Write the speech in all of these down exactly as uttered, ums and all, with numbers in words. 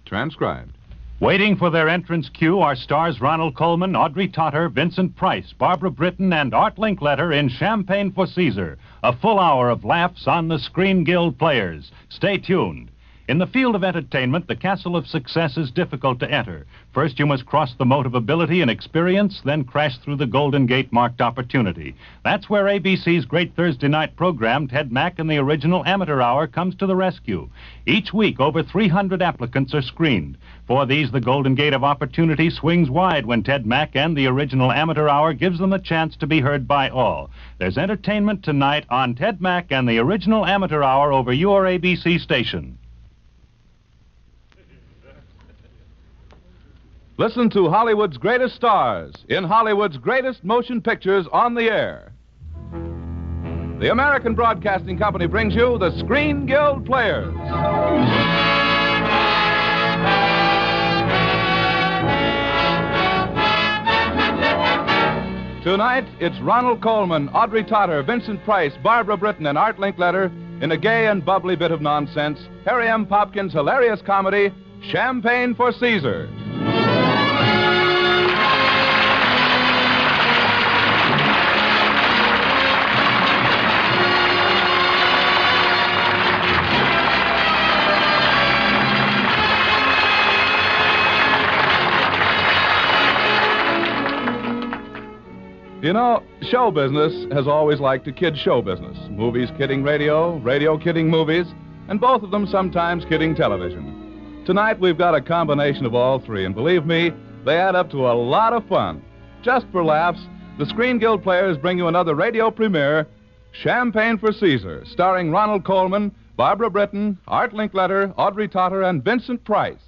transcribed. Waiting for their entrance cue are stars Ronald Colman, Audrey Totter, Vincent Price, Barbara Britton, and Art Linkletter in Champagne for Caesar. A full hour of laughs on the Screen Guild Players. Stay tuned. In the field of entertainment, the castle of success is difficult to enter. First, you must cross the moat of ability and experience, then crash through the Golden Gate marked opportunity. That's where A B C's great Thursday night program, Ted Mack and the Original Amateur Hour, comes to the rescue. Each week, over three hundred applicants are screened. For these, the Golden Gate of opportunity swings wide when Ted Mack and the Original Amateur Hour gives them a chance to be heard by all. There's entertainment tonight on Ted Mack and the Original Amateur Hour over your A B C station. Listen to Hollywood's greatest stars in Hollywood's greatest motion pictures on the air. The American Broadcasting Company brings you the Screen Guild Players. Tonight, it's Ronald Colman, Audrey Totter, Vincent Price, Barbara Britton, and Art Linkletter in a gay and bubbly bit of nonsense, Harry M. Popkin's hilarious comedy, Champagne for Caesar. You know, show business has always liked to kid show business. Movies kidding radio, radio kidding movies, and both of them sometimes kidding television. Tonight we've got a combination of all three, and believe me, they add up to a lot of fun. Just for laughs, the Screen Guild Players bring you another radio premiere, Champagne for Caesar, starring Ronald Colman, Barbara Britton, Art Linkletter, Audrey Totter, and Vincent Price.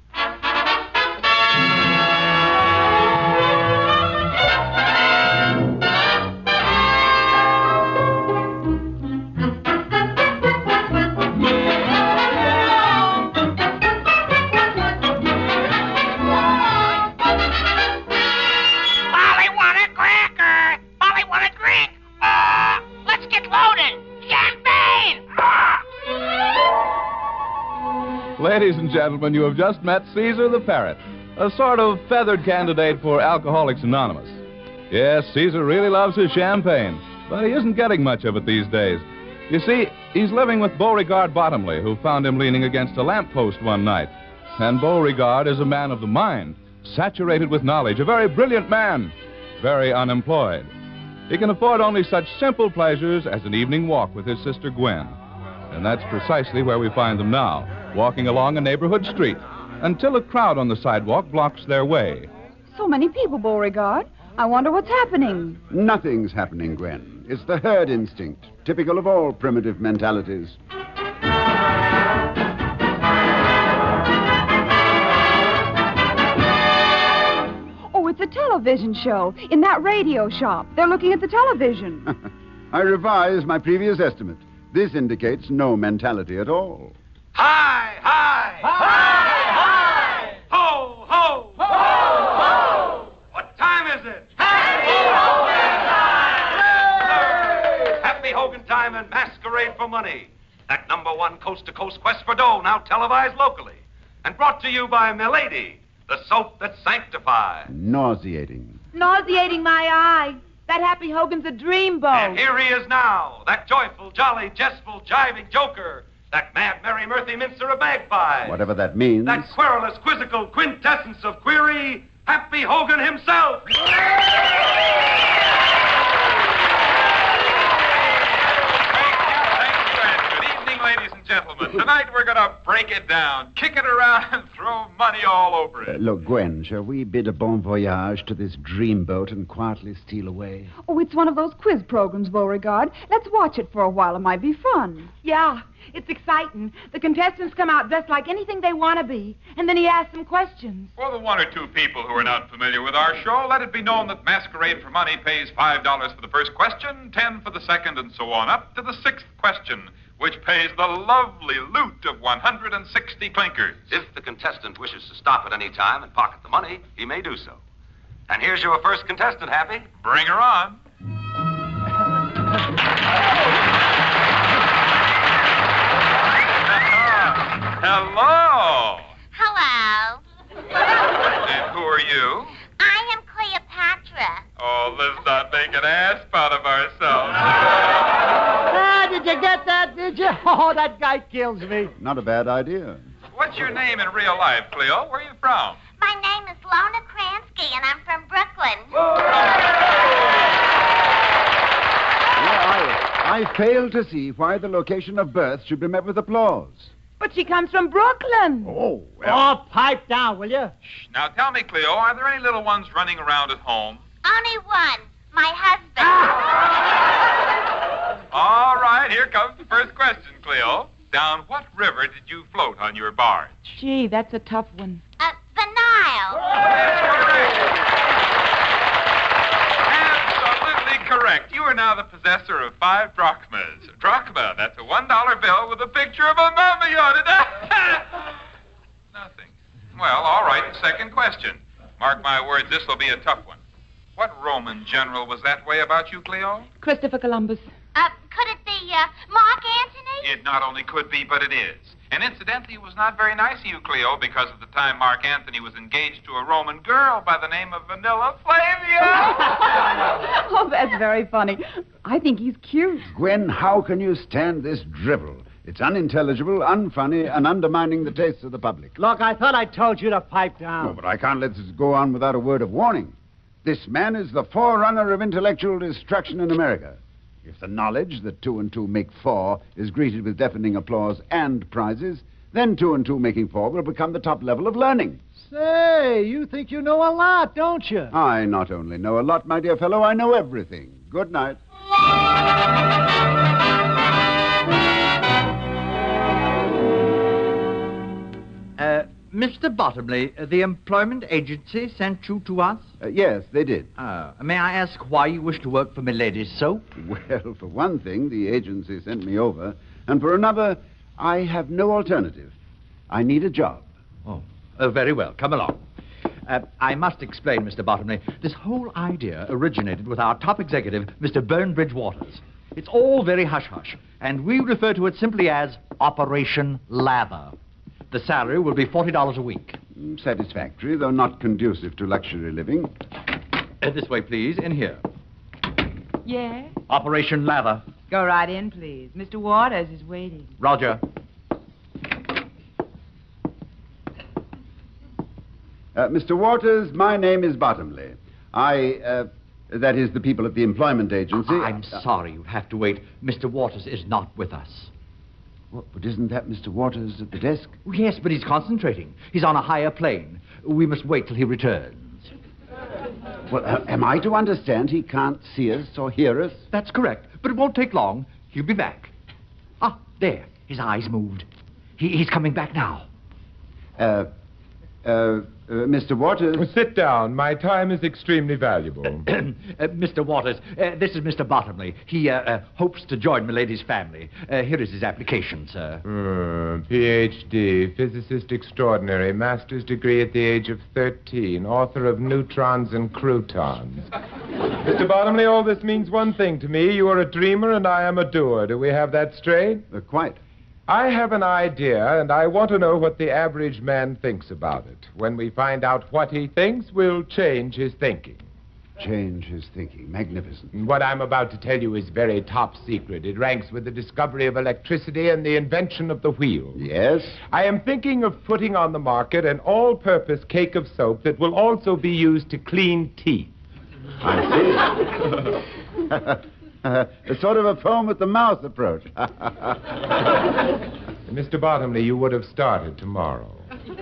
Ladies and gentlemen, you have just met Caesar the Parrot, a sort of feathered candidate for Alcoholics Anonymous. Yes, Caesar really loves his champagne, but he isn't getting much of it these days. You see, he's living with Beauregard Bottomley, who found him leaning against a lamppost one night. And Beauregard is a man of the mind, saturated with knowledge, a very brilliant man, very unemployed. He can afford only such simple pleasures as an evening walk with his sister Gwen. And that's precisely where we find them now, walking along a neighborhood street, until a crowd on the sidewalk blocks their way. So many people, Beauregard. I wonder what's happening. Nothing's happening, Gwen. It's the herd instinct, typical of all primitive mentalities. Oh, it's a television show. In that radio shop. They're looking at the television. I revise my previous estimate. This indicates no mentality at all. Hi, hi! Hi, hi! Ho, ho! Ho, ho! What time is it? Happy Hogan time! Happy Hogan time and Masquerade for Money. That number one coast-to-coast quest for dough, now televised locally. And brought to you by Milady, the soap that sanctifies. Nauseating. Nauseating my eye. That Happy Hogan's a dreamboat. And here he is now, that joyful, jolly, jestful, jiving joker, that mad, merry, mirthy mincer of magpies. Whatever that means. That querulous, quizzical quintessence of query, Happy Hogan himself. Thank you, thank you, and good evening, ladies and gentlemen. Tonight we're going to break it down, kick it around, and throw money all over it. Uh, look, Gwen, shall we bid a bon voyage to this dreamboat and quietly steal away? Oh, it's one of those quiz programs, Beauregard. Let's watch it for a while. It might be fun. Yeah, it's exciting. The contestants come out dressed like anything they want to be, and then he asks them questions. For the one or two people who are not familiar with our show, let it be known that Masquerade for Money pays five dollars for the first question, ten for the second, and so on, up to the sixth question, which pays the lovely loot of one hundred sixty clinkers. If the contestant wishes to stop at any time and pocket the money, he may do so. And here's your first contestant, Happy. Bring her on. Hello. Hello. Oh, that guy kills me. Not a bad idea. What's your name in real life, Cleo? Where are you from? My name is Lona Kransky, and I'm from Brooklyn. Yeah, I, I fail to see why the location of birth should be met with applause. But she comes from Brooklyn. Oh, Oh, pipe down, will you? Shh. Now tell me, Cleo, are there any little ones running around at home? Only one, my husband. All right, here comes the first question, Cleo. Down what river did you float on your barge? Gee, that's a tough one. Uh, the Nile. Absolutely correct. You are now the possessor of five drachmas. Drachma, that's a one dollar bill with a picture of a mummy on it. Nothing. Well, all right, second question. Mark my words, this will be a tough one. What Roman general was that way about you, Cleo? Christopher Columbus. Uh, could it be uh, Mark Antony? It not only could be, but it is. And incidentally, it was not very nice of you, Cleo, because at the time Mark Antony was engaged to a Roman girl by the name of Vanilla Flavia. Oh, that's very funny. I think he's cute. Gwen, how can you stand this drivel? It's unintelligible, unfunny, and undermining the tastes of the public. Look, I thought I told you to pipe Oh, down. but I can't let this go on without a word of warning. This man is the forerunner of intellectual destruction in America. If the knowledge that two and two make four is greeted with deafening applause and prizes, then two and two making four will become the top level of learning. Say, you think you know a lot, don't you? I not only know a lot, my dear fellow, I know everything. Good night. Uh, Mister Bottomley, uh, the employment agency sent you to us? Uh, yes, they did. Uh, may I ask why you wish to work for Milady's soap? Well, for one thing, the agency sent me over, and for another, I have no alternative. I need a job. Oh, oh very well. Come along. Uh, I must explain, Mister Bottomley, this whole idea originated with our top executive, Mister Burnbridge Waters. It's all very hush-hush, and we refer to it simply as Operation Lather. The salary will be forty dollars a week. Mm, Satisfactory, though not conducive to luxury living. Uh, this way, please, in here. Yeah? Operation Lather. Go right in, please. Mister Waters is waiting. Roger. Uh, Mister Waters, my name is Bottomley. I, uh, that is the people at the employment agency. I'm sorry you have to wait. Mister Waters is not with us. What, but isn't that Mister Waters at the desk? Oh, yes, but he's concentrating. He's on a higher plane. We must wait till he returns. Well, uh, am I to understand he can't see us or hear us? That's correct, but it won't take long. He'll be back. Ah, there. His eyes moved. He, he's coming back now. Uh, uh, uh, Mister Waters. Sit down. My time is extremely valuable. uh, Mister Waters, uh, this is Mister Bottomley. He uh, uh, hopes to join Milady's family. Uh, here is his application, sir. Mm, P H D, physicist extraordinary, master's degree at the age of thirteen, author of Neutrons and Croutons. Mister Bottomley, all this means one thing to me. You are a dreamer and I am a doer. Do we have that straight? Uh, quite. I have an idea, and I want to know what the average man thinks about it. When we find out what he thinks, we'll change his thinking. Change his thinking. Magnificent. What I'm about to tell you is very top secret. It ranks with the discovery of electricity and the invention of the wheel. Yes? I am thinking of putting on the market an all-purpose cake of soap that will also be used to clean teeth. I see. A sort of a foam-at-the-mouth approach. Mister Bottomley, you would have started tomorrow.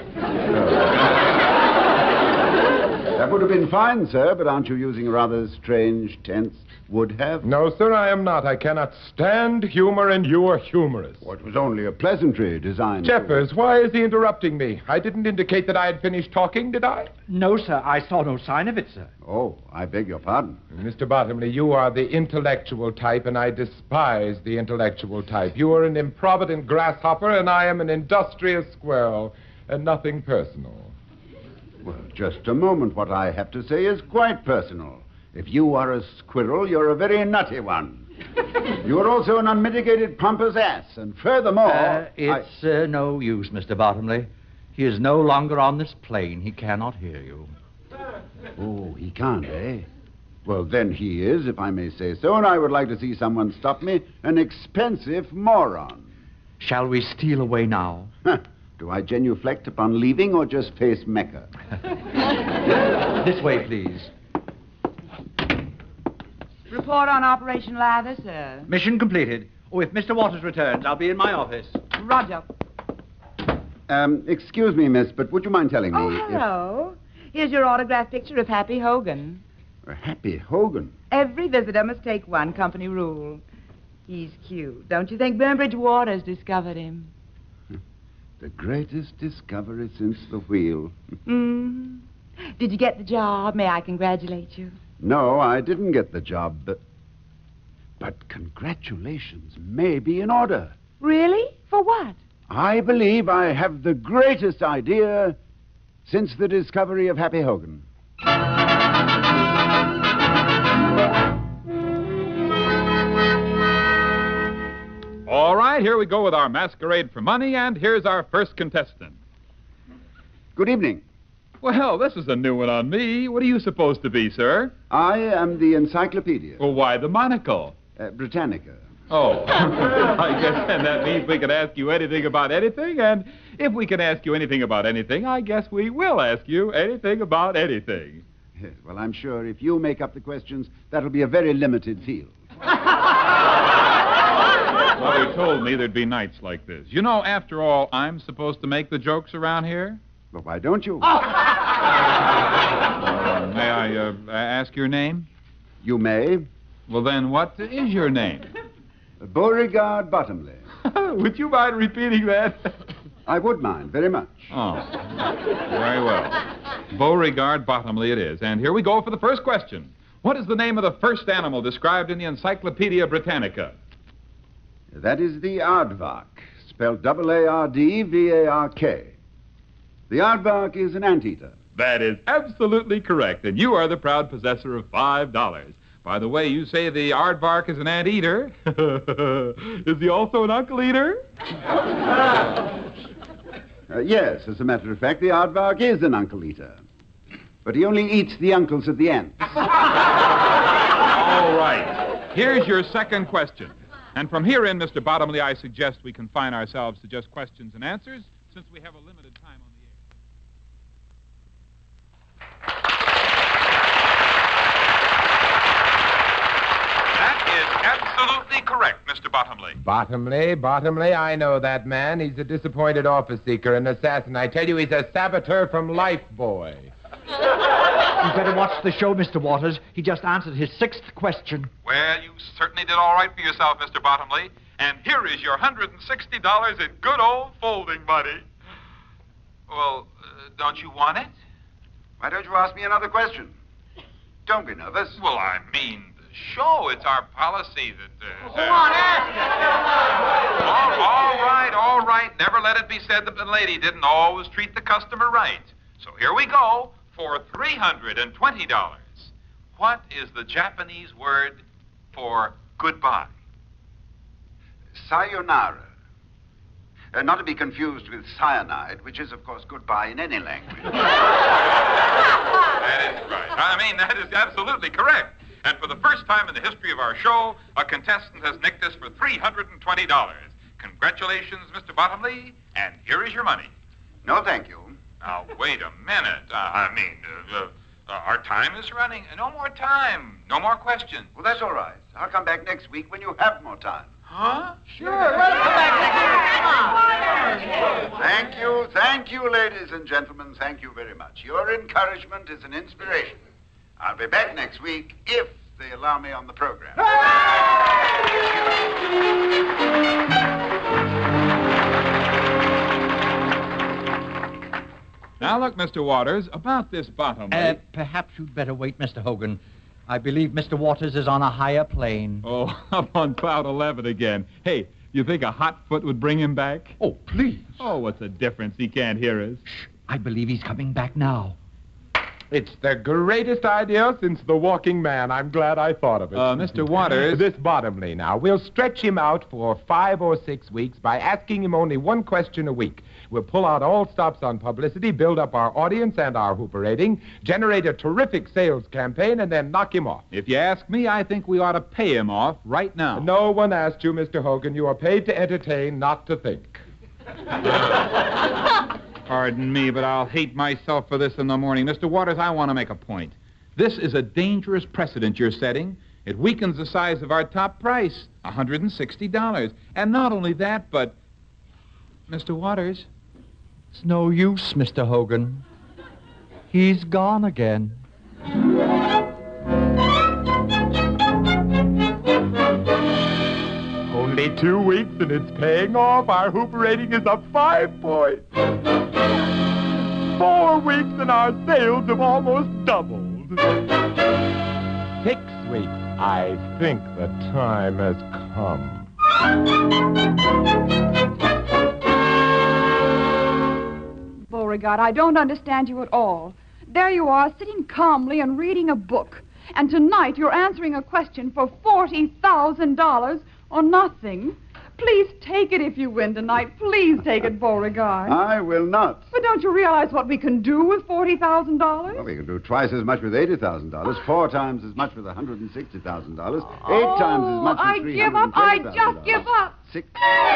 That would have been fine, sir, but aren't you using a rather strange tense? Would have? No, sir, I am not. I cannot stand humor, and you are humorous. Well, it was only a pleasantry designed... Jeffers, why is he interrupting me? I didn't indicate that I had finished talking, did I? No, sir. I saw no sign of it, sir. Oh, I beg your pardon. Mister Bottomley, you are the intellectual type, and I despise the intellectual type. You are an improvident grasshopper, and I am an industrious squirrel, and nothing personal. Well, just a moment. What I have to say is quite personal. If you are a squirrel, you're a very nutty one. You're also an unmitigated pompous ass, and furthermore... Uh, it's I... uh, no use, Mister Bottomley. He is no longer on this plane. He cannot hear you. Oh, he can't, eh? Well, then he is, if I may say so, and I would like to see someone stop me, an expensive moron. Shall we steal away now? Do I genuflect upon leaving or just face Mecca? This way, please. Report on Operation Lather, sir. Mission completed. Oh, if Mister Waters returns, I'll be in my office. Roger. Um, excuse me, miss, but would you mind telling me Oh, if... hello. Here's your autographed picture of Happy Hogan. Uh, Happy Hogan? Every visitor must take one, company rule. He's cute. Don't you think Burnbridge Waters discovered him? The greatest discovery since the wheel. Mm. Did you get the job? May I congratulate you? No, I didn't get the job, but... But congratulations may be in order. Really? For what? I believe I have the greatest idea since the discovery of Happy Hogan. All right, here we go with our masquerade for money, and here's our first contestant. Good evening. Well, this is a new one on me. What are you supposed to be, sir? I am the encyclopedia. Well, why the monocle? Uh, Britannica. Oh, I guess then that means we can ask you anything about anything, and if we can ask you anything about anything, I guess we will ask you anything about anything. Yes, well, I'm sure if you make up the questions, that'll be a very limited field. Mother told me there'd be nights like this. You know, after all, I'm supposed to make the jokes around here? Well, why don't you? Uh, may I uh, ask your name? You may. Well, then, what is your name? Beauregard Bottomley. Would you mind repeating that? I would mind, very much. Oh, very well. Beauregard Bottomley it is. And here we go for the first question. What is the name of the first animal described in the Encyclopedia Britannica? That is the aardvark, spelled double A R D V A R K. The aardvark is an anteater. That is absolutely correct, and you are the proud possessor of five dollars. By the way, you say the aardvark is an anteater. Is he also an uncle eater? uh, yes, as a matter of fact, the aardvark is an uncle eater. But he only eats the uncles of the ants. All right. Here's your second question. And from here in, Mister Bottomley, I suggest we confine ourselves to just questions and answers, since we have a limited time on the air. That is absolutely correct, Mister Bottomley. Bottomley, Bottomley, I know that man. He's a disappointed office seeker, an assassin. I tell you, he's a saboteur from Life Boy. You better watch the show, Mister Waters. He just answered his sixth question. Well, you certainly did all right for yourself, Mister Bottomley. And here is your one hundred sixty dollars in good old folding money. Well, uh, don't you want it? Why don't you ask me another question? Don't be nervous. Well, I mean the show. It's our policy that... Uh, Go on, ask all, all right, all right. Never let it be said that the lady didn't always treat the customer right. So here we go. For three hundred twenty dollars, what is the Japanese word for goodbye? Sayonara. Uh, not to be confused with cyanide, which is, of course, goodbye in any language. That is right. I mean, that is absolutely correct. And for the first time in the history of our show, a contestant has nicked us for three hundred twenty dollars. Congratulations, Mister Bottomley, and here is your money. No, thank you. Now, wait a minute. Uh, I mean, uh, uh, uh, our time is running. No more time. No more questions. Well, that's all right. I'll come back next week when you have more time. Huh? Sure, we'll come back next week. Thank you, thank you, ladies and gentlemen. Thank you very much. Your encouragement is an inspiration. I'll be back next week if they allow me on the program. Now, look, Mister Waters, about this bottom. Uh, perhaps you'd better wait, Mister Hogan. I believe Mister Waters is on a higher plane. Oh, up on cloud eleven again. Hey, you think a hot foot would bring him back? Oh, please. Oh, what's the difference? He can't hear us. Shh. I believe he's coming back now. It's the greatest idea since the walking man. I'm glad I thought of it. Uh, Mister Waters. This Bottomley now. We'll stretch him out for five or six weeks by asking him only one question a week. We'll pull out all stops on publicity, build up our audience and our Hooper rating, generate a terrific sales campaign, and then knock him off. If you ask me, I think we ought to pay him off right now. No one asked you, Mister Hogan. You are paid to entertain, not to think. Pardon me, but I'll hate myself for this in the morning. Mister Waters, I want to make a point. This is a dangerous precedent you're setting. It weakens the size of our top price, one hundred sixty dollars. And not only that, but... Mister Waters... It's no use, Mister Hogan. He's gone again. Only two weeks and it's paying off. Our Hooper rating is up five points. Four weeks and our sales have almost doubled. Six weeks. I think the time has come. Beauregard, I don't understand you at all. There you are, sitting calmly and reading a book. And tonight you're answering a question for forty thousand dollars or nothing. Please take it if you win tonight. Please take it, Beauregard. I will not. But don't you realize what we can do with forty thousand dollars? Well, we can do twice as much with eighty thousand dollars, four times as much with one hundred sixty thousand dollars, eight oh, times as much I with three give hundred up. I twenty thousand dollars. just give up. Six.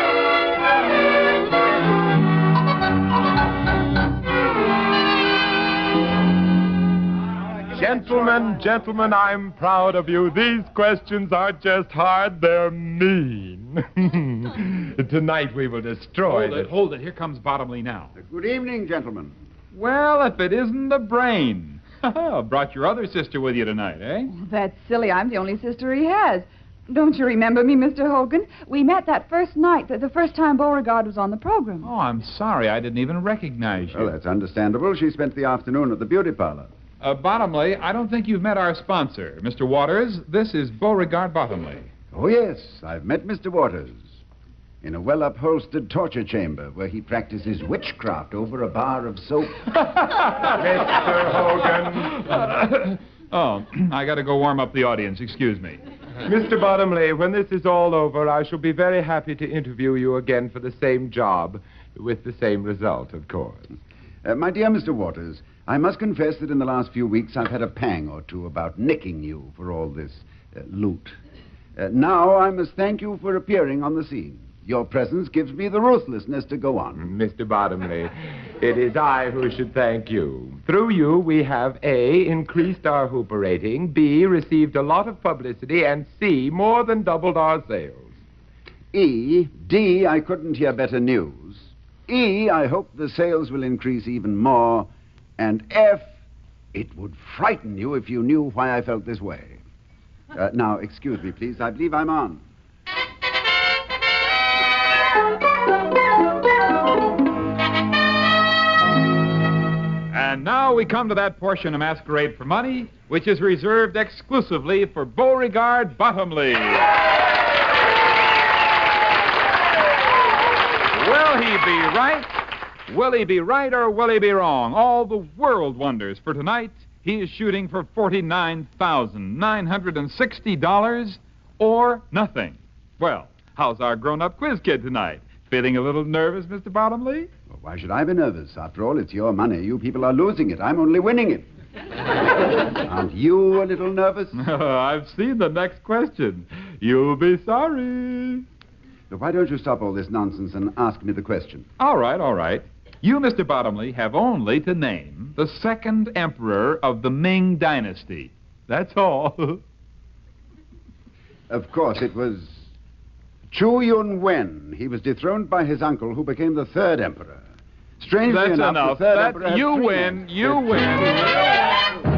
Gentlemen, gentlemen, I'm proud of you. These questions aren't just hard, they're mean. Tonight we will destroy Hold it, hold it. Here comes Bottomley now. Good evening, gentlemen. Well, if it isn't the brain. Brought your other sister with you tonight, eh? That's silly. I'm the only sister he has. Don't you remember me, Mister Hogan? We met that first night, the, the first time Beauregard was on the program. Oh, I'm sorry. I didn't even recognize you. Well, that's understandable. She spent the afternoon at the beauty parlor. Uh, Bottomley, I don't think you've met our sponsor. Mister Waters, this is Beauregard Bottomley. Oh, yes. I've met Mister Waters in a well-upholstered torture chamber where he practices witchcraft over a bar of soap. Mister Hogan. Oh, I got to go warm up the audience. Excuse me. Mister Bottomley, when this is all over, I shall be very happy to interview you again for the same job, with the same result, of course. Uh, my dear Mister Waters, I must confess that in the last few weeks I've had a pang or two about nicking you for all this uh, loot. Uh, now I must thank you for appearing on the scene. Your presence gives me the ruthlessness to go on. Mister Bottomley, it is I who should thank you. Through you, we have A, increased our Hooper rating, B, received a lot of publicity, and C, more than doubled our sales. E, D, I couldn't hear better news. E, I hope the sales will increase even more. And F, it would frighten you if you knew why I felt this way. Uh, now, excuse me, please. I believe I'm on. And now we come to that portion of Masquerade for Money, which is reserved exclusively for Beauregard Bottomley. Will he be right? Will he be right or will he be wrong? All the world wonders. For tonight, he is shooting for forty-nine thousand nine hundred sixty dollars or nothing. Well, how's our grown-up quiz kid tonight? Feeling a little nervous, Mister Bottomley? Well, why should I be nervous? After all, it's your money. You people are losing it. I'm only winning it. Aren't you a little nervous? I've seen the next question. You'll be sorry. So why don't you stop all this nonsense and ask me the question? All right, all right. You, Mister Bottomley, have only to name the second emperor of the Ming Dynasty. That's all. Of course, it was Chu Yun-wen. He was dethroned by his uncle, who became the third emperor. Strangely That's enough, enough. the third That, emperor had you three win. names. You win.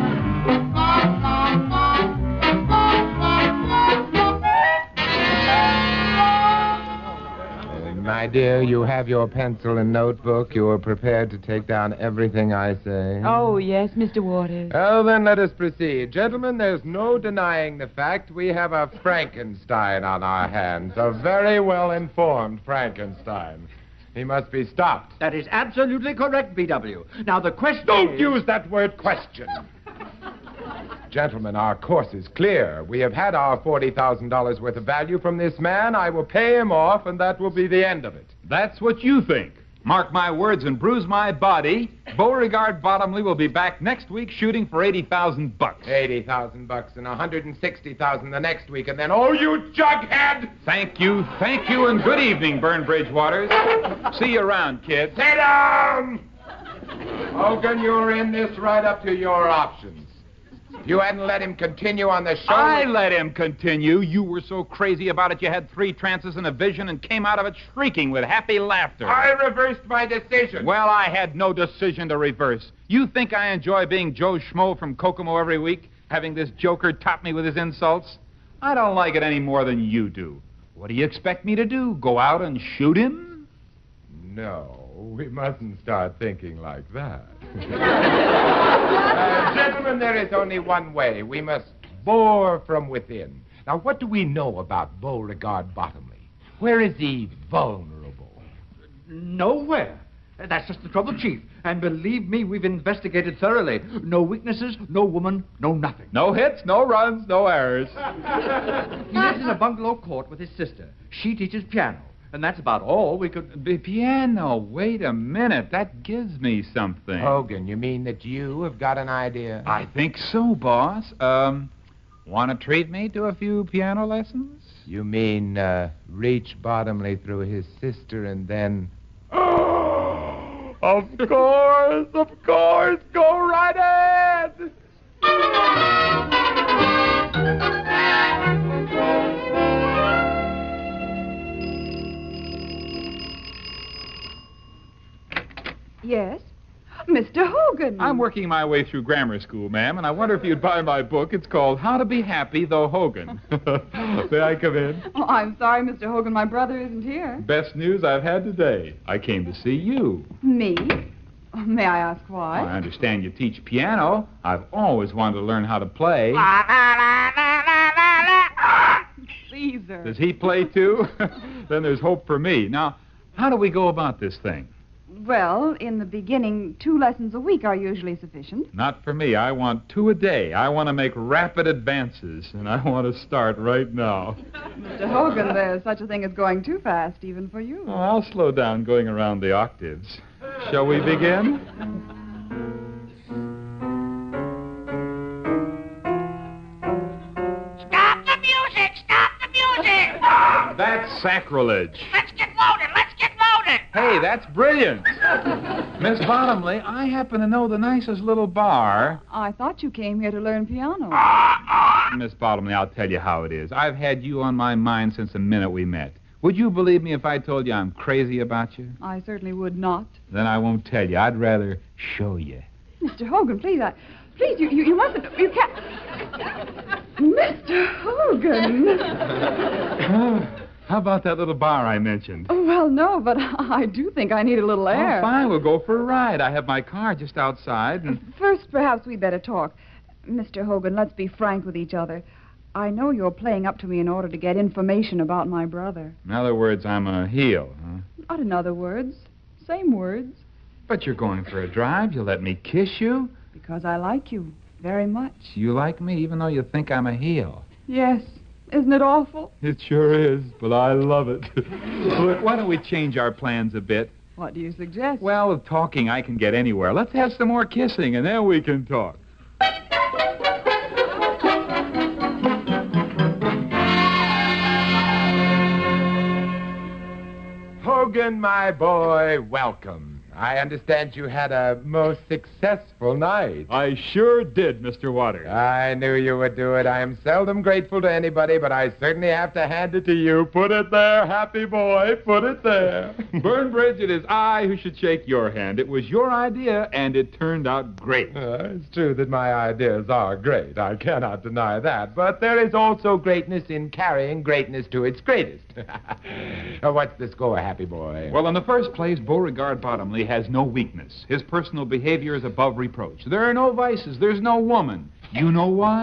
My dear, you have your pencil and notebook. You are prepared to take down everything I say. Oh, yes, Mister Waters. Oh, then let us proceed. Gentlemen, there's no denying the fact we have a Frankenstein on our hands. A very well-informed Frankenstein. He must be stopped. That is absolutely correct, B W. Now, the question Don't is... use that word question. Gentlemen, our course is clear. We have had our forty thousand dollars worth of value from this man. I will pay him off, and that will be the end of it. That's what you think. Mark my words and bruise my body. Beauregard Bottomley will be back next week shooting for eighty thousand bucks. Eighty thousand bucks and a hundred and sixty thousand the next week, and then, oh, you jughead! Thank you, thank you, and good evening, Burnbridge Waters. See you around, kid. Sit down! Hogan, you're in this right up to your options. If you hadn't let him continue on the show... I let him continue. You were so crazy about it, you had three trances and a vision and came out of it shrieking with happy laughter. I reversed my decision. Well, I had no decision to reverse. You think I enjoy being Joe Schmo from Kokomo every week, having this joker top me with his insults? I don't like it any more than you do. What do you expect me to do? Go out and shoot him? No, we mustn't start thinking like that. uh, gentlemen, there is only one way. We must bore from within. Now, what do we know about Beauregard Bottomley? Where is he vulnerable? Nowhere. That's just the trouble, Chief. And believe me, we've investigated thoroughly. No weaknesses, no woman, no nothing. No hits, no runs, no errors. He lives in a bungalow court with his sister. She teaches piano. And that's about all we could... The piano? Wait a minute. That gives me something. Hogan, you mean that you have got an idea? I think so, boss. Um, want to treat me to a few piano lessons? You mean, uh, reach Bottomley through his sister and then... Of course, of course. Go right ahead. Yes? Mister Hogan. I'm working my way through grammar school, ma'am, and I wonder if you'd buy my book. It's called How to Be Happy, Though Hogan. May I come in? Oh, I'm sorry, Mister Hogan. My brother isn't here. Best news I've had today. I came to see you. Me? May I ask why? I understand you teach piano. I've always wanted to learn how to play. Caesar. Does he play, too? Then there's hope for me. Now, how do we go about this thing? Well, in the beginning, two lessons a week are usually sufficient. Not for me. I want two a day. I want to make rapid advances, and I want to start right now. Mister Hogan, there's such a thing as going too fast, even for you. Oh, I'll slow down going around the octaves. Shall we begin? Stop the music! Stop the music! That's sacrilege. Let's get loaded! Let's get loaded! Hey, that's brilliant. Miss Bottomley, I happen to know the nicest little bar. I thought you came here to learn piano. Miss Bottomley, I'll tell you how it is. I've had you on my mind since the minute we met. Would you believe me if I told you I'm crazy about you? I certainly would not. Then I won't tell you. I'd rather show you. Mister Hogan, please, I... Please, you, you, you mustn't... You can't... Mister Hogan! How about that little bar I mentioned? Oh, well, no, but I do think I need a little air. Oh, fine. We'll go for a ride. I have my car just outside. And... First, perhaps we'd better talk. Mister Hogan, let's be frank with each other. I know you're playing up to me in order to get information about my brother. In other words, I'm a heel, huh? Not in other words. Same words. But you're going for a drive. You'll let me kiss you? Because I like you very much. You like me even though you think I'm a heel? Yes. Isn't it awful? It sure is, but I love it. Look, why don't we change our plans a bit? What do you suggest? Well, with talking, I can get anywhere. Let's have some more kissing, and then we can talk. Hogan, my boy, welcome. I understand you had a most successful night. I sure did, Mister Waters. I knew you would do it. I am seldom grateful to anybody, but I certainly have to hand it to you. Put it there, happy boy. Put it there. Burnbridge, it is I who should shake your hand. It was your idea, and it turned out great. Uh, it's true that my ideas are great. I cannot deny that. But there is also greatness in carrying greatness to its greatest. uh, what's the score, happy boy? Well, in the first place, Beauregard Bottomley has no weakness. His personal behavior is above reproach. There are no vices. There's no woman. You know why?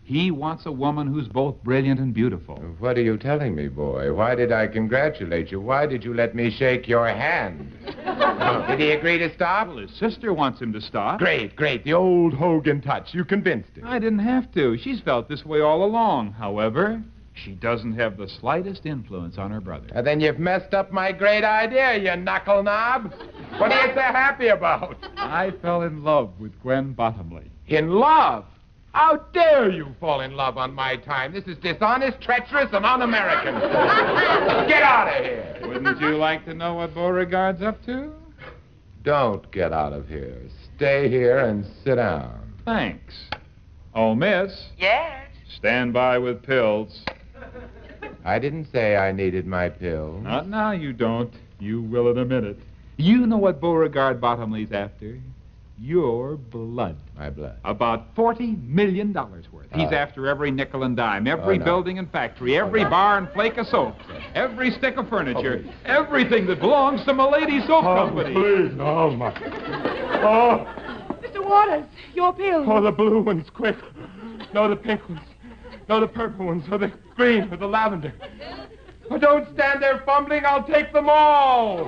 He wants a woman who's both brilliant and beautiful. What are you telling me, boy? Why did I congratulate you? Why did you let me shake your hand? Did he agree to stop? Well, his sister wants him to stop. Great, great. The old Hogan touch. You convinced him. I didn't have to. She's felt this way all along. However, she doesn't have the slightest influence on her brother. Uh, then you've messed up my great idea, you knuckle knob. What are you so happy about? I fell in love with Gwen Bottomley. In love? How dare you fall in love on my time? This is dishonest, treacherous, and un-American. Get out of here. Wouldn't you like to know what Beauregard's up to? Don't get out of here. Stay here and sit down. Thanks. Oh, miss. Yes? Stand by with pills. I didn't say I needed my pills. Not now, you don't. You will in a minute. You know what Beauregard Bottomley's after? Your blood. My blood. About forty million dollars worth. He's Oh. after every nickel and dime, every Oh, no. building and factory, every bar and flake of soap, every stick of furniture, Oh, everything that belongs to Milady Soap Company. Please. Oh, my. Oh, Mister Waters, your pills. oh, the blue ones, quick. No, the pink ones. No, the purple ones, or the green, or the lavender. Oh, don't stand there fumbling. I'll take them all.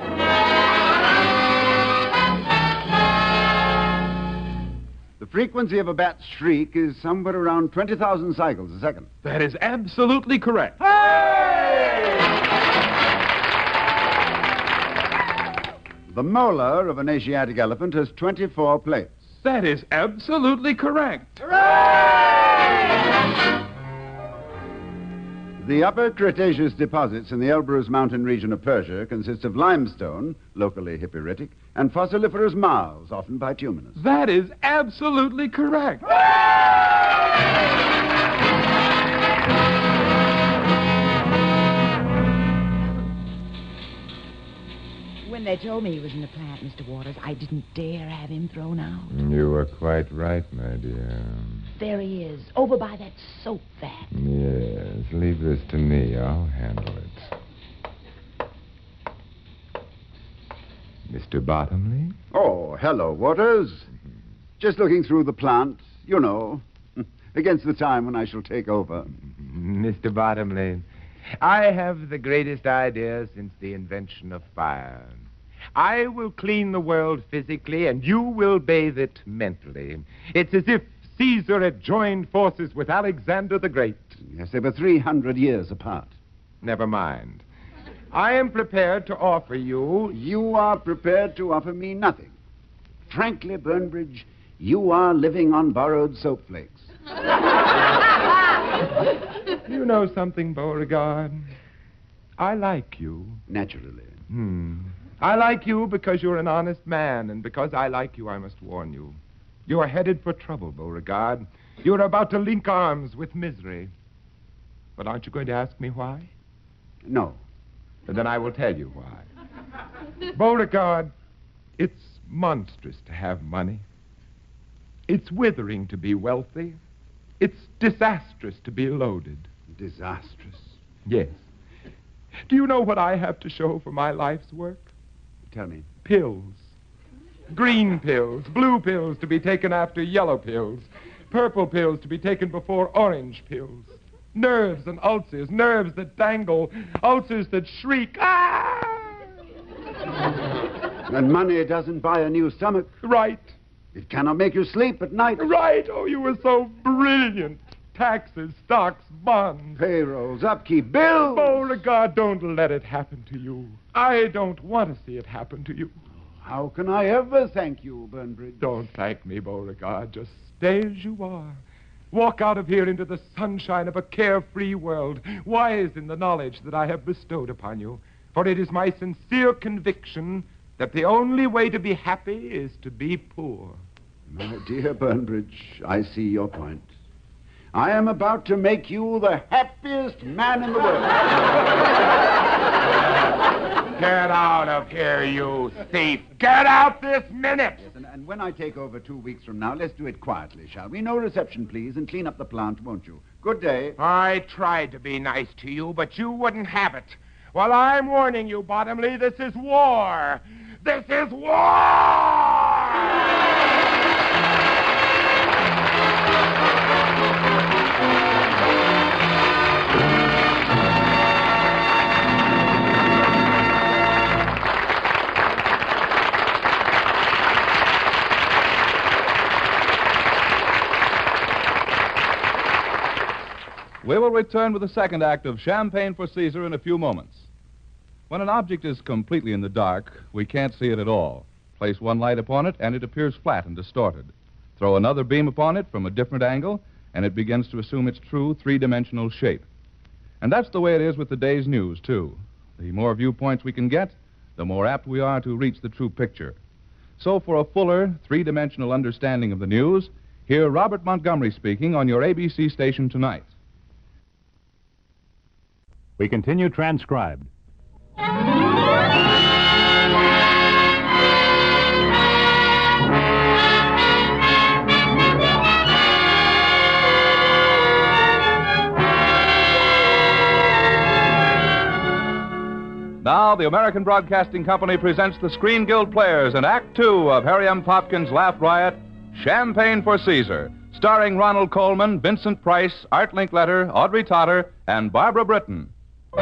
The frequency of a bat's shriek is somewhere around twenty thousand cycles a second. That is absolutely correct. The molar of an Asiatic elephant has twenty-four plates. That is absolutely correct. The upper Cretaceous deposits in the Elbrus mountain region of Persia consist of limestone, locally hippuritic, and fossiliferous marls, often bituminous. That is absolutely correct. When they told me he was in the plant, Mister Waters, I didn't dare have him thrown out. You were quite right, my dear. There he is, over by that soap vat. Yes, leave this to me. I'll handle it. Mister Bottomley? Oh, hello, Waters. Just looking through the plant, you know, against the time when I shall take over. Mister Bottomley, I have the greatest idea since the invention of fire. I will clean the world physically, and you will bathe it mentally. It's as if Caesar had joined forces with Alexander the Great. Yes, they were three hundred years apart. Never mind. I am prepared to offer you... You are prepared to offer me nothing. Frankly, Burnbridge, you are living on borrowed soap flakes. You know something, Beauregard? I like you. Naturally. Hmm. I like you because you're an honest man, and because I like you, I must warn you. You are headed for trouble, Beauregard. You're about to link arms with misery. But aren't you going to ask me why? No. And then I will tell you why. Beauregard, it's monstrous to have money. It's withering to be wealthy. It's disastrous to be loaded. Disastrous? Yes. Do you know what I have to show for my life's work? Tell me. Pills. Green pills, blue pills to be taken after yellow pills, purple pills to be taken before orange pills. Nerves and ulcers, nerves that dangle, ulcers that shriek. Ah! And money doesn't buy a new stomach. Right. It cannot make you sleep at night. Right. Oh, you were so brilliant. Taxes, stocks, bonds. Payrolls, upkeep, bills. Beauregard, don't let it happen to you. I don't want to see it happen to you. How can I ever thank you, Burnbridge? Don't thank me, Beauregard. Just stay as you are. Walk out of here into the sunshine of a carefree world, wise in the knowledge that I have bestowed upon you. For it is my sincere conviction that the only way to be happy is to be poor. My dear Burnbridge, I see your point. I am about to make you the happiest man in the world. Get out of here, you thief. Get out this minute. Yes, and, and when I take over two weeks from now, let's do it quietly, shall we? No reception, please, and clean up the plant, won't you? Good day. I tried to be nice to you, but you wouldn't have it. Well, I'm warning you, Bottomley, this is war. This is war! We will return with the second act of Champagne for Caesar in a few moments. When an object is completely in the dark, we can't see it at all. Place one light upon it, and it appears flat and distorted. Throw another beam upon it from a different angle, and it begins to assume its true three-dimensional shape. And that's the way it is with the day's news, too. The more viewpoints we can get, the more apt we are to reach the true picture. So for a fuller, three-dimensional understanding of the news, hear Robert Montgomery speaking on your A B C station tonight. We continue transcribed. Now, the American Broadcasting Company presents the Screen Guild Players in Act Two of Harry M. Popkin's Laugh Riot, Champagne for Caesar, starring Ronald Colman, Vincent Price, Art Linkletter, Audrey Totter, and Barbara Britton.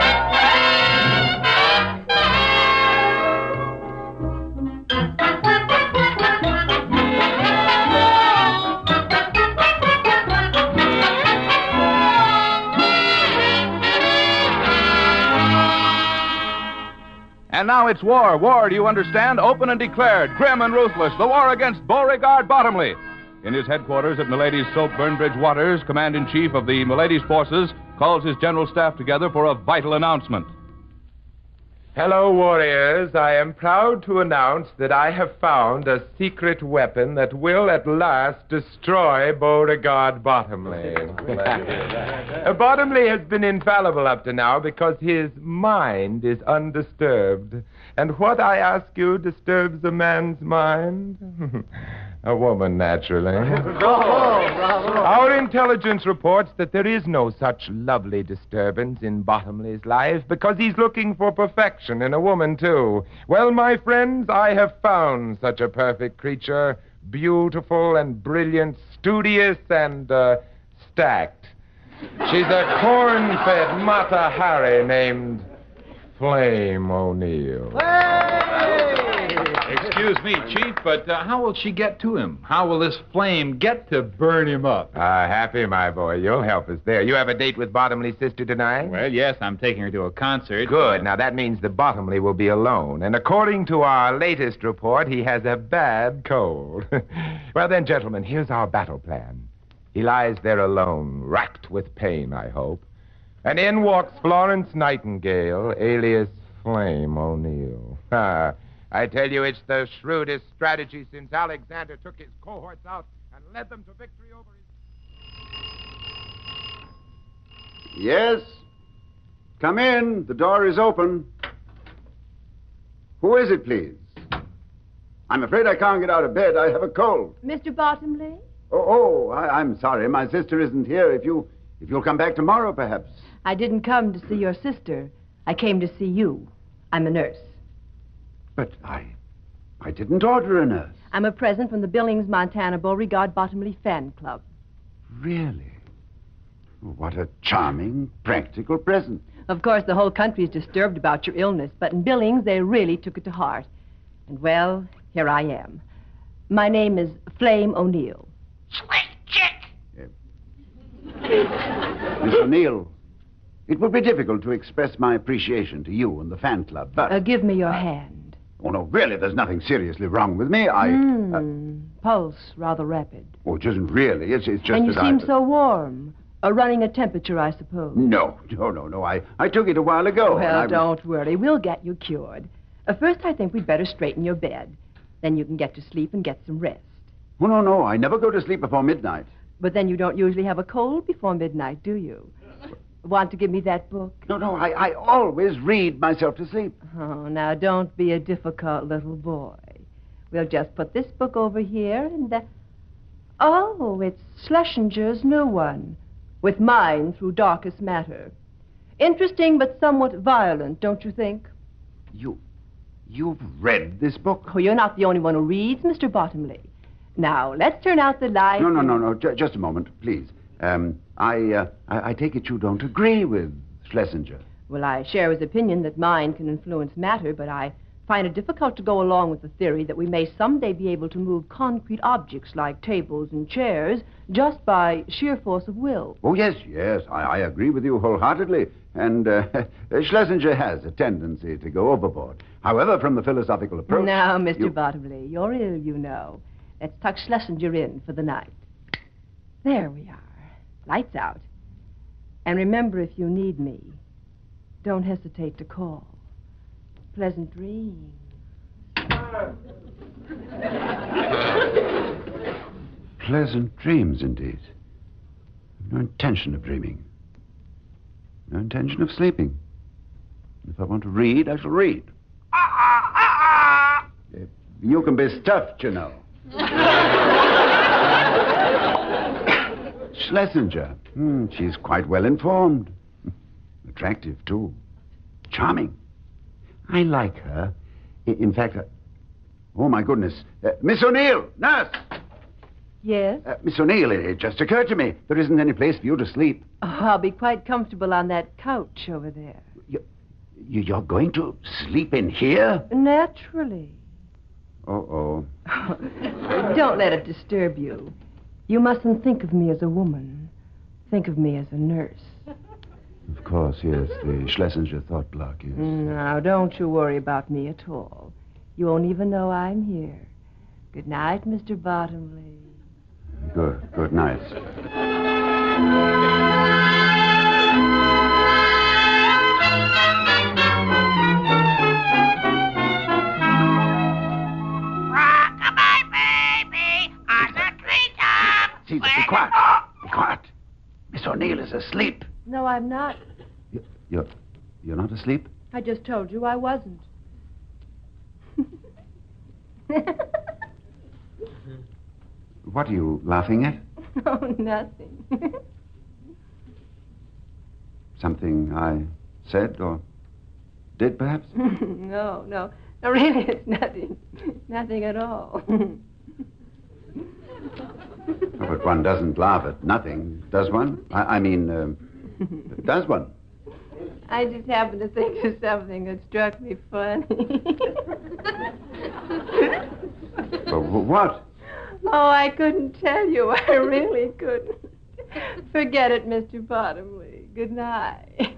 And now it's war. War, do you understand? Open and declared, grim and ruthless. The war against Beauregard Bottomley. In his headquarters at Milady's Soap, Burnbridge Waters, Command-in-Chief of the Milady's forces calls his general staff together for a vital announcement. Hello, warriors. I am proud to announce that I have found a secret weapon that will at last destroy Beauregard Bottomley. Uh, Bottomley has been infallible up to now because his mind is undisturbed. And what, I ask you, disturbs a man's mind? A woman, naturally. Our intelligence reports that there is no such lovely disturbance in Bottomley's life because he's looking for perfection in a woman, too. Well, my friends, I have found such a perfect creature, beautiful and brilliant, studious and uh, stacked. She's a corn-fed Mata Hari named Flame O'Neill. Excuse me, Chief, but uh, how will she get to him? How will this flame get to burn him up? Ah, uh, Happy, my boy. You'll help us there. You have a date with Bottomley's sister tonight? Well, yes, I'm taking her to a concert. Good. Now, that means that Bottomley will be alone. And according to our latest report, he has a bad cold. Well, then, gentlemen, here's our battle plan. He lies there alone, racked with pain, I hope. And in walks Florence Nightingale, alias Flame O'Neill. Ah, I tell you, it's the shrewdest strategy since Alexander took his cohorts out and led them to victory over his... Yes? Come in. The door is open. Who is it, please? I'm afraid I can't get out of bed. I have a cold. Mister Bottomley? Oh, oh I, I'm sorry. My sister isn't here. If, you, if you'll come back tomorrow, perhaps. I didn't come to see your sister. I came to see you. I'm a nurse. But I... I didn't order a nurse. I'm a present from the Billings, Montana Beauregard Bottomley Fan Club. Really? What a charming, practical present. Of course, the whole country is disturbed about your illness, but in Billings, they really took it to heart. And, well, here I am. My name is Flame O'Neill. Sweet chick! Miss O'Neill, it would be difficult to express my appreciation to you and the fan club, but... Uh, give me your hand. Oh, no, really, there's nothing seriously wrong with me. I... Mm, uh... Pulse rather rapid. Oh, it isn't really. It's, it's just and you that seem I... so warm. Uh, running a temperature, I suppose. No, no, no, no. I, I took it a while ago. Well, I... don't worry. We'll get you cured. Uh, first, I think we'd better straighten your bed. Then you can get to sleep and get some rest. Oh, no, no. I never go to sleep before midnight. But then you don't usually have a cold before midnight, do you? Want to give me that book? No, no, I, I always read myself to sleep. Oh, now don't be a difficult little boy. We'll just put this book over here and... Uh... Oh, it's Schlesinger's new one. With Mine Through Darkest Matter. Interesting but somewhat violent, don't you think? You... you've read this book? Oh, you're not the only one who reads, Mister Bottomley. Now, let's turn out the light. No, no, no, no. J- just a moment, please. Um, I, uh, I, I take it you don't agree with Schlesinger. Well, I share his opinion that mind can influence matter, but I find it difficult to go along with the theory that we may someday be able to move concrete objects like tables and chairs just by sheer force of will. Oh, yes, yes, I, I agree with you wholeheartedly. And uh, Schlesinger has a tendency to go overboard. However, from the philosophical approach... Now, Mister you... Bottomley, you're ill, you know. Let's tuck Schlesinger in for the night. There we are. Lights out. And remember, if you need me, don't hesitate to call. Pleasant dreams. Pleasant dreams, indeed. No intention of dreaming. No intention of sleeping. If I want to read, I shall read. You can be stuffed, you know. Schlesinger. Hmm, she's quite well informed. Attractive, too. Charming. I like her. I- in fact, uh, oh, my goodness. Uh, Miss O'Neill, nurse! Yes? Uh, Miss O'Neill, it, it just occurred to me. There isn't any place for you to sleep. Oh, I'll be quite comfortable on that couch over there. You, you, you're going to sleep in here? Naturally. Uh-oh. Don't let it disturb you. You mustn't think of me as a woman. Think of me as a nurse. Of course, yes. The Schlesinger thought block is... Now, don't you worry about me at all. You won't even know I'm here. Good night, Mister Bottomley. Good. Good night. Caesar, be quiet. Be quiet. Miss O'Neill is asleep. No, I'm not. You, you're, you're not asleep? I just told you I wasn't. What are you laughing at? Oh, nothing. Something I said or did, perhaps? no, no. No, really, it's nothing. Nothing at all. Oh, but one doesn't laugh at nothing, does one? I, I mean, uh, does one? I just happened to think of something that struck me funny. Well, what? Oh, I couldn't tell you. I really couldn't. Forget it, Mister Bottomley. Good night.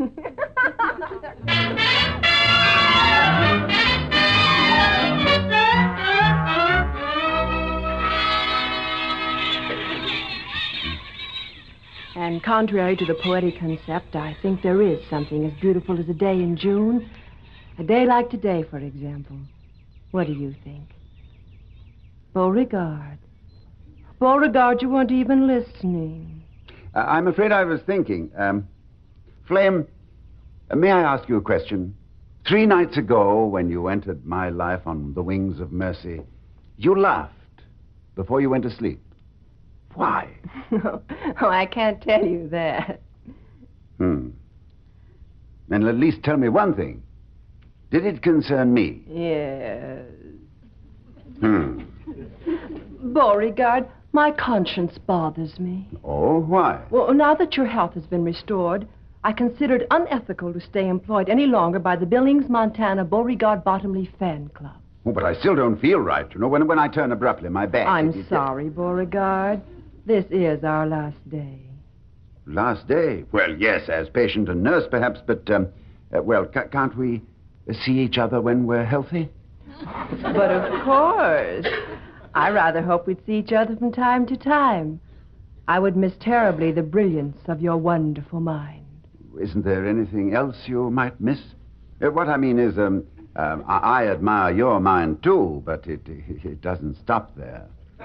And contrary to the poetic concept, I think there is something as beautiful as a day in June. A day like today, for example. What do you think? Beauregard. Beauregard, you weren't even listening. Uh, I'm afraid I was thinking. Um, Flame, uh, may I ask you a question? Three nights ago, when you entered my life on the wings of mercy, you laughed before you went to sleep. Why? oh, I can't tell you that. Hmm. Then at least tell me one thing. Did it concern me? Yes. Hmm. Beauregard, my conscience bothers me. Oh, why? Well, now that your health has been restored, I consider it unethical to stay employed any longer by the Billings, Montana Beauregard Bottomley Fan Club. Oh, but I still don't feel right, you know, when, when I turn abruptly my back. I'm it, it, sorry, Beauregard. This is our last day. Last day? Well, yes, as patient and nurse, perhaps, but, um, uh, well, ca- can't we see each other when we're healthy? But of course. I rather hope we'd see each other from time to time. I would miss terribly the brilliance of your wonderful mind. Isn't there anything else you might miss? Uh, what I mean is, um, um, I-, I admire your mind, too, but it, it doesn't stop there.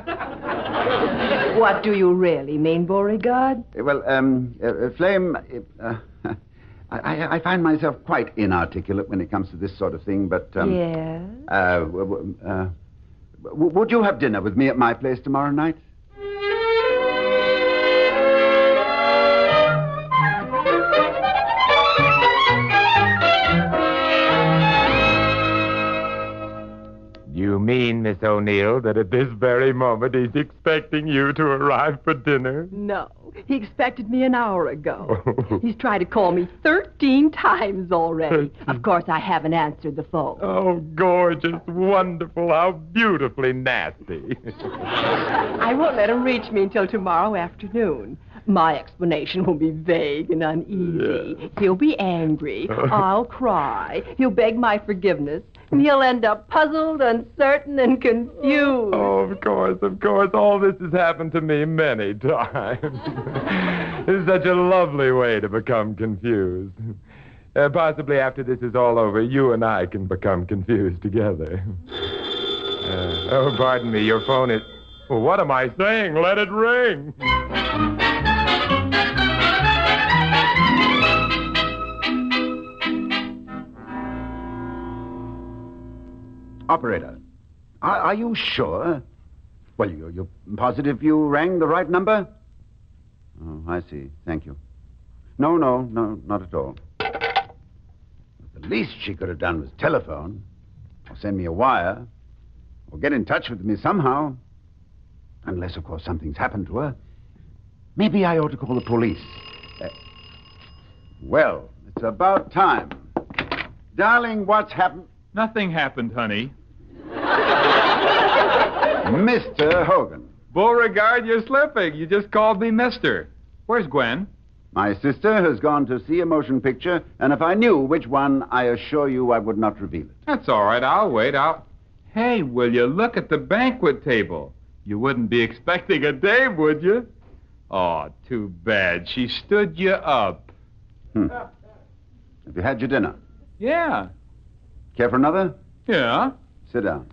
What do you really mean, Beauregard? Uh, well, um, uh, Flame, uh, I, I find myself quite inarticulate when it comes to this sort of thing, but... Um, yes? Uh, w- w- uh, w- would you have dinner with me at my place tomorrow night? You mean, Miss O'Neill, that at this very moment he's expecting you to arrive for dinner? No. He expected me an hour ago. He's tried to call me thirteen times already. Of course, I haven't answered the phone. Oh, gorgeous, wonderful, how beautifully nasty. I won't let him reach me until tomorrow afternoon. My explanation will be vague and uneasy. Yeah. He'll be angry. I'll cry. He'll beg my forgiveness. And he'll end up puzzled, uncertain, and confused. Oh, of course, of course. All this has happened to me many times. It's such a lovely way to become confused. Uh, possibly after this is all over, you and I can become confused together. Uh, oh, pardon me, your phone is... Well, what am I saying? Let it ring. Operator, are, are you sure? Well, you, you're positive you rang the right number? Oh, I see. Thank you. No, no, no, not at all. The least she could have done was telephone, or send me a wire, or get in touch with me somehow. Unless, of course, something's happened to her. Maybe I ought to call the police. Uh, well, it's about time. Darling, what's happened? Nothing happened, honey. Mister Hogan. Beauregard, you're slipping. You just called me mister. Where's Gwen? My sister has gone to see a motion picture, and if I knew which one, I assure you I would not reveal it. That's all right. I'll wait. I'll... Hey, will you look at the banquet table? You wouldn't be expecting a dame, would you? Oh, too bad. She stood you up. Hmm. Have you had your dinner? Yeah. Care for another? Yeah. Sit down.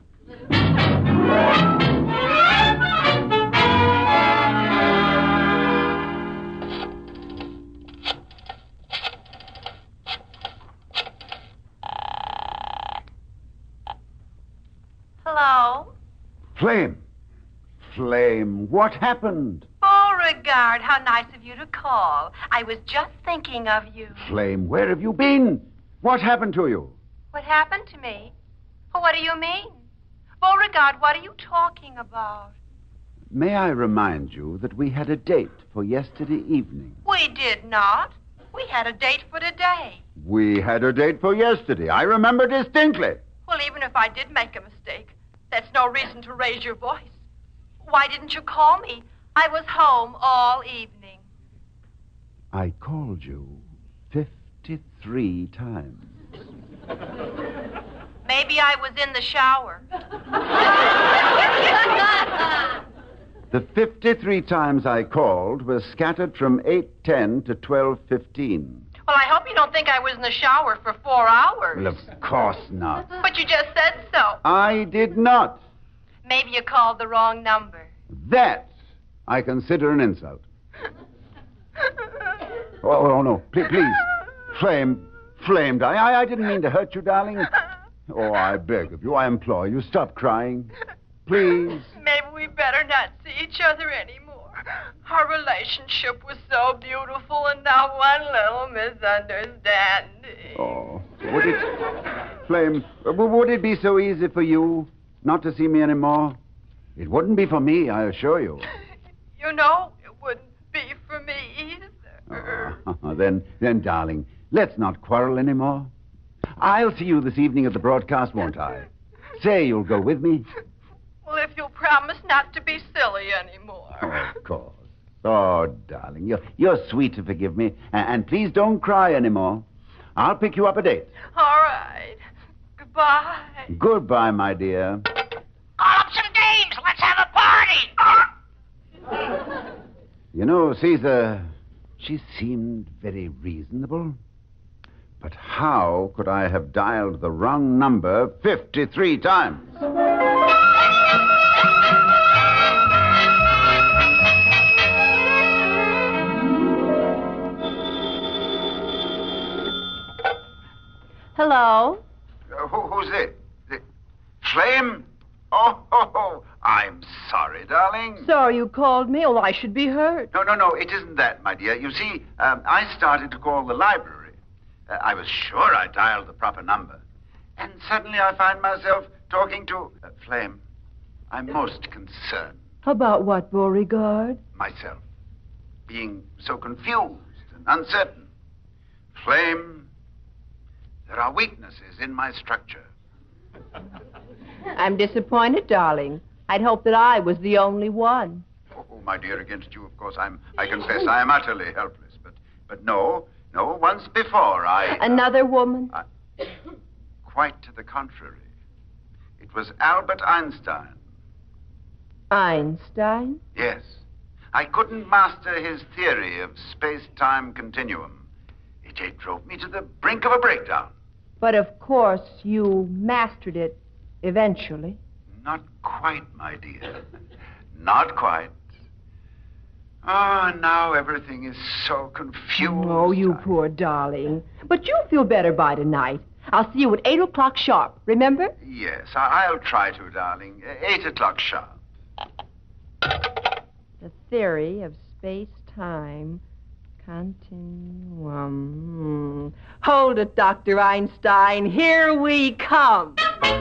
Hello? Flame. Flame, what happened? Beauregard, how nice of you to call. I was just thinking of you. Flame, where have you been? What happened to you? What happened to me? Oh, what do you mean? Beauregard, what are you talking about? May I remind you that we had a date for yesterday evening? We did not. We had a date for today. We had a date for yesterday. I remember distinctly. Well, even if I did make a mistake, that's no reason to raise your voice. Why didn't you call me? I was home all evening. I called you fifty-three times. Maybe I was in the shower. The fifty-three times I called were scattered from eight ten to twelve fifteen. Well, I hope you don't think I was in the shower for four hours. Well, of course not. But you just said so. I did not. Maybe you called the wrong number. That I consider an insult. Oh, oh no, please, please. Flame, Flame, darling, I, I didn't mean to hurt you, darling. Oh, I beg of you, I implore you, stop crying. Please. Maybe we better not see each other anymore. Our relationship was so beautiful, and now one little misunderstanding. Oh, would it... Flame, would it be so easy for you not to see me anymore? It wouldn't be for me, I assure you. You know, it wouldn't be for me either. Oh, then, then, darling, let's not quarrel anymore. I'll see you this evening at the broadcast, won't I? Say you'll go with me. Well, if you'll promise not to be silly anymore. Oh, of course. Oh, darling, you're, you're sweet to forgive me. And, and please don't cry anymore. I'll pick you up a date. All right. Goodbye. Goodbye, my dear. Call up some dames. Let's have a party. You know, Caesar, she seemed very reasonable. But how could I have dialed the wrong number fifty-three times? Hello? Uh, who, who's it? The Flame? Oh, oh, oh, I'm sorry, darling. Sorry you called me. Oh, I should be hurt. No, no, no, it isn't that, my dear. You see, um, I started to call the library. Uh, I was sure I dialed the proper number. And suddenly I find myself talking to... Uh, Flame, I'm most concerned. About what, Beauregard? Myself. Being so confused and uncertain. Flame, there are weaknesses in my structure. I'm disappointed, darling. I'd hoped that I was the only one. Oh, my dear, against you, of course, I'm, I confess I am utterly helpless. But, but no, no, once before I... Another woman? I, quite to the contrary. It was Albert Einstein. Einstein? Yes. I couldn't master his theory of space-time continuum. It, it drove me to the brink of a breakdown. But of course you mastered it eventually. Not quite, my dear. Not quite. Ah, now everything is so confused. Oh, you poor darling. But you'll feel better by tonight. I'll see you at eight o'clock sharp, remember? Yes, I- I'll try to, darling. Eight o'clock sharp. The theory of space-time continuum. Hold it, Doctor Einstein. Here we come.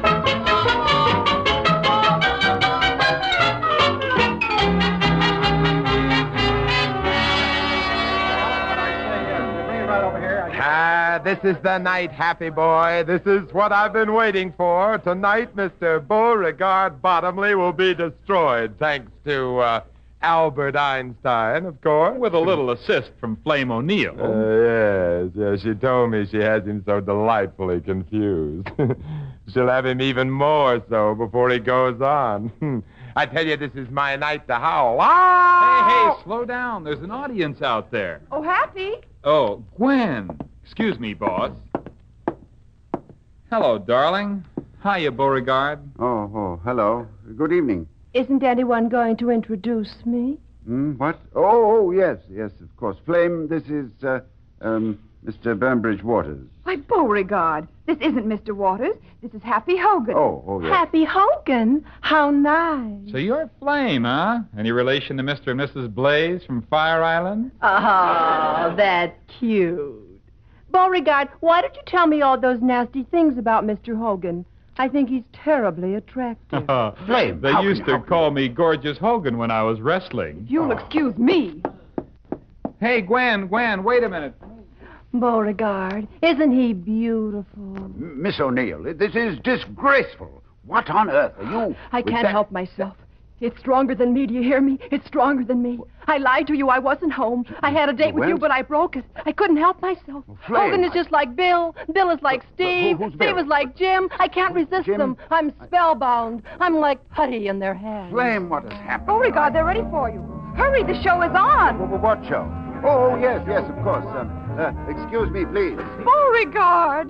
Ah, this is the night, happy boy. This is what I've been waiting for. Tonight, Mister Beauregard Bottomley will be destroyed, thanks to uh, Albert Einstein, of course. With a little assist from Flame O'Neill. Uh, yes, yes. She told me she has him so delightfully confused. She'll have him even more so before he goes on. I tell you, this is my night to howl. Ah! Hey, hey, slow down. There's an audience out there. Oh, Happy? Oh, Gwen. Excuse me, boss. Hello, darling. Hiya, Beauregard. Oh, oh, hello. Good evening. Isn't anyone going to introduce me? Hmm, what? Oh, oh, yes, yes, of course. Flame, this is, uh, um, Mister Burnbridge Waters. Why, Beauregard, this isn't Mister Waters. This is Happy Hogan. Oh, oh, yes. Happy Hogan? How nice. So you're Flame, huh? Any relation to Mister and Missus Blaze from Fire Island? Oh, that's cute. Beauregard, why don't you tell me all those nasty things about Mister Hogan? I think he's terribly attractive. Flame, They how used can- to call me Gorgeous Hogan when I was wrestling. You'll excuse me. Hey, Gwen, Gwen, wait a minute. Beauregard, isn't he beautiful? M- Miss O'Neill, this is disgraceful. What on earth are you... I with can't that- help myself. It's stronger than me, do you hear me? It's stronger than me. I lied to you. I wasn't home. I had a date with you, went? but I broke it. I couldn't help myself. Flame, Hogan is I- just like Bill. Bill is like Steve. who's Steve Bill? is like Jim. I can't resist Jim? them. I'm spellbound. I'm like putty in their hands. Flame, what has happened? Beauregard, they're ready for you. Hurry, the show is on. Wh- wh- What show? Oh, yes, yes, of course. Um, uh, excuse me, please. Beauregard.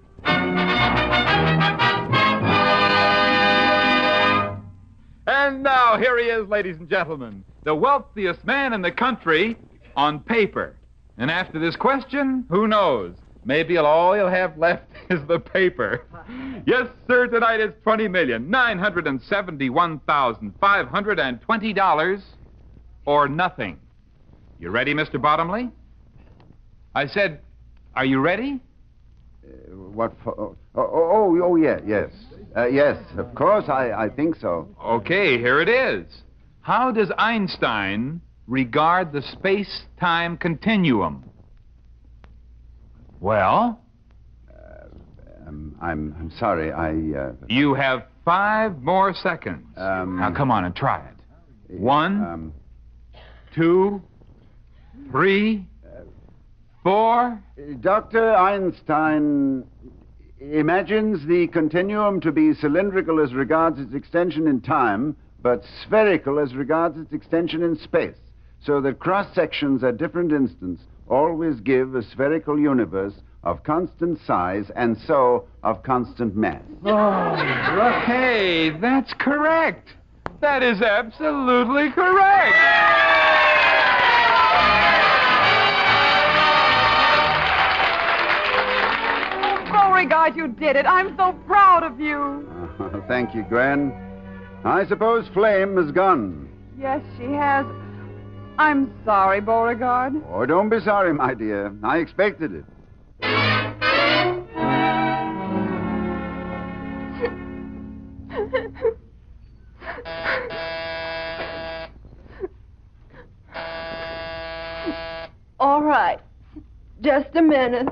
And now, here he is, ladies and gentlemen, the wealthiest man in the country on paper. And after this question, who knows? Maybe all he'll have left is the paper. Yes, sir, tonight it's twenty million nine hundred seventy-one thousand five hundred twenty dollars or nothing. You ready, Mister Bottomley? I said, are you ready? Uh, what for? Oh, oh, oh, yeah, yes. Uh, yes, of course, I, I think so. Okay, here it is. How does Einstein regard the space-time continuum? Well? Uh, um, I'm, I'm sorry, I... Uh, You have five more seconds. Um, now, come on and try it. One, Um, two, three, four. Doctor Einstein imagines the continuum to be cylindrical as regards its extension in time, but spherical as regards its extension in space, so that cross-sections at different instants always give a spherical universe of constant size and so of constant mass. Oh, hey, that's correct. That is absolutely correct. Beauregard, you did it. I'm so proud of you. Thank you, Gwen. I suppose Flame has gone. Yes, she has. I'm sorry, Beauregard. Oh, don't be sorry, my dear. I expected it. right. Just a minute.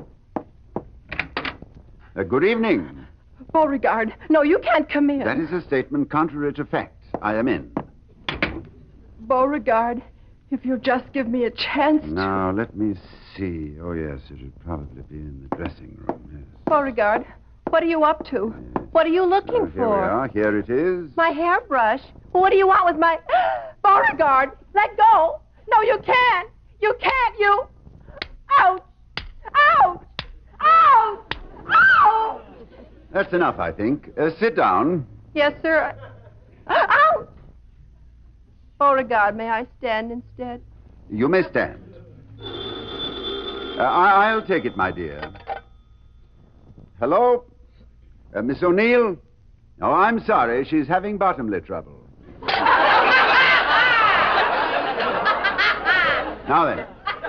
Uh, good evening. Beauregard, no, you can't come in. That is a statement contrary to fact. I am in. Beauregard, if you'll just give me a chance. Now, let me see. Oh, yes, it would probably be in the dressing room, yes. Beauregard, what are you up to? What are you looking Uh, here for? we are. Here it is. My hairbrush. What do you want with my... Beauregard, let go. No, you can't. You can't, you... Ouch! Ouch! Ouch! Ouch! That's enough, I think. Uh, sit down. Yes, sir. Ouch! Beauregard, may I stand instead? You may stand. Uh, I- I'll take it, my dear. Hello? Uh, Miss O'Neill? Oh, I'm sorry. She's having bottomly trouble. Now then.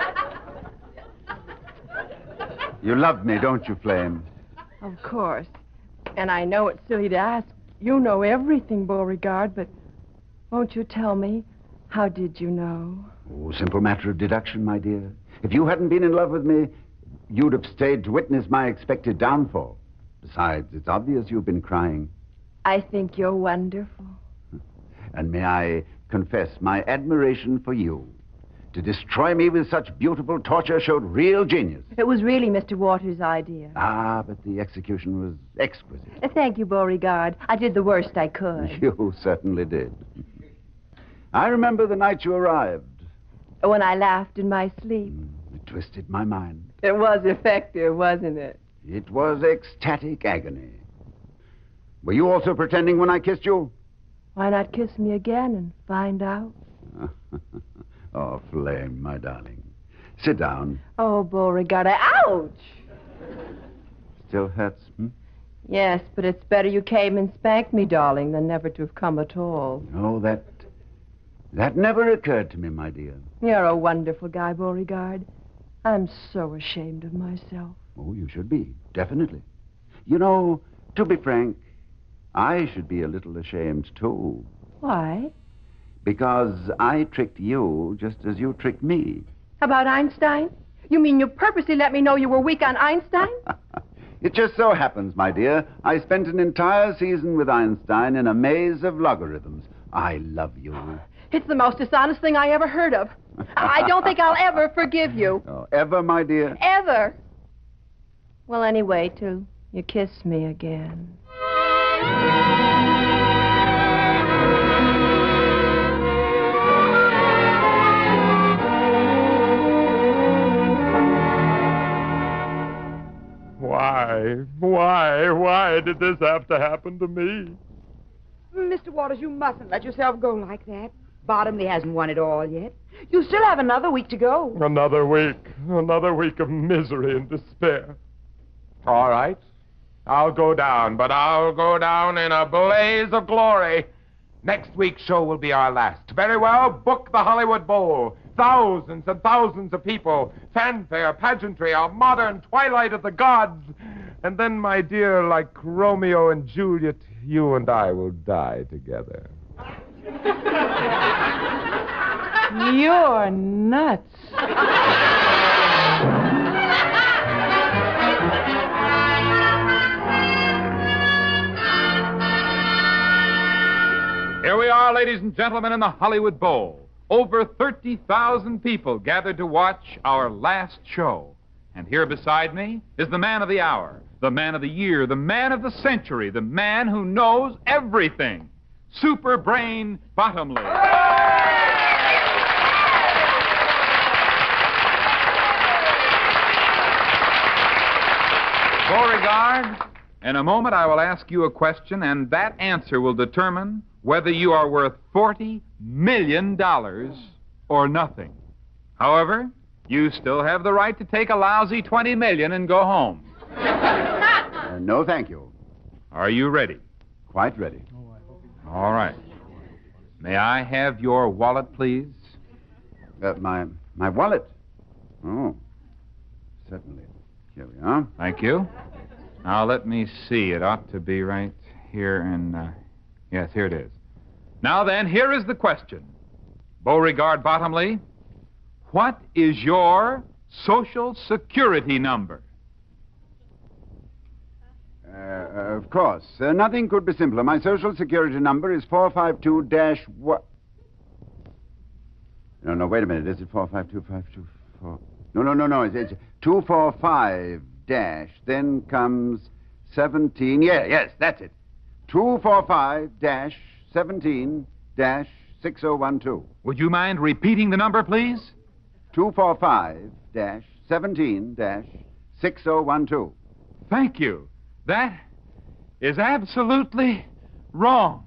You love me, don't you, Flame? Of course. And I know it's silly to ask. You know everything, Beauregard, but won't you tell me, how did you know? Oh, simple matter of deduction, my dear. If you hadn't been in love with me, you'd have stayed to witness my expected downfall. Besides, it's obvious you've been crying. I think you're wonderful. And may I confess my admiration for you. To destroy me with such beautiful torture showed real genius. It was really Mister Waters' idea. Ah, but the execution was exquisite. Uh, Thank you, Beauregard. I did the worst I could. You certainly did. I remember the night you arrived. When I laughed in my sleep. It twisted my mind. It was effective, wasn't it? It was ecstatic agony. Were you also pretending when I kissed you? Why not kiss me again and find out? Oh, Flame, my darling. Sit down. Oh, Beauregard, I... Ouch! Still hurts, hmm? Yes, but it's better you came and spanked me, darling, than never to have come at all. Oh, that... That never occurred to me, my dear. You're a wonderful guy, Beauregard. I'm so ashamed of myself. Oh, you should be, definitely. You know, to be frank, I should be a little ashamed, too. Why? Because I tricked you just as you tricked me. About Einstein? You mean you purposely let me know you were weak on Einstein? It just so happens, my dear, I spent an entire season with Einstein in a maze of logarithms. I love you. It's the most dishonest thing I ever heard of. I don't think I'll ever forgive you. Oh, ever, my dear? Ever. Well, anyway, till you kiss me again. Why? Why? Why did this have to happen to me? Mister Waters, you mustn't let yourself go like that. Bottomley hasn't won it all yet. You still have another week to go. Another week. Another week of misery and despair. All right. I'll go down, but I'll go down in a blaze of glory. Next week's show will be our last. Very well, book the Hollywood Bowl. Thousands and thousands of people. Fanfare, pageantry, a modern twilight of the gods. And then, my dear, like Romeo and Juliet, you and I will die together. You're nuts. Here we are, ladies and gentlemen, in the Hollywood Bowl. Over thirty thousand people gathered to watch our last show. And here beside me is the man of the hour, the man of the year, the man of the century, the man who knows everything, Super Brain Bottomley. Beauregard, in a moment I will ask you a question, and that answer will determine whether you are worth forty million dollars or nothing. However, you still have the right to take a lousy twenty million dollars and go home. Uh, no, thank you. Are you ready? Quite ready. All right. May I have your wallet, please? Uh, my, my wallet? Oh, certainly. Here we are. Thank you. Now, let me see. It ought to be right here and... Uh, yes, here it is. Now then, here is the question. Beauregard Bottomley, what is your Social Security number. Uh, of course. Uh, nothing could be simpler. My Social Security number is four five two dash what? No, no, wait a minute. Is it four five two five two four? No, no, no, no. It's, it's two four five dash. Then comes seventeen. Yeah, yes, that's it. two four five dash seventeen dash six oh one two. Would you mind repeating the number, please? two four five dash seventeen dash six oh one two. Thank you. That is absolutely wrong.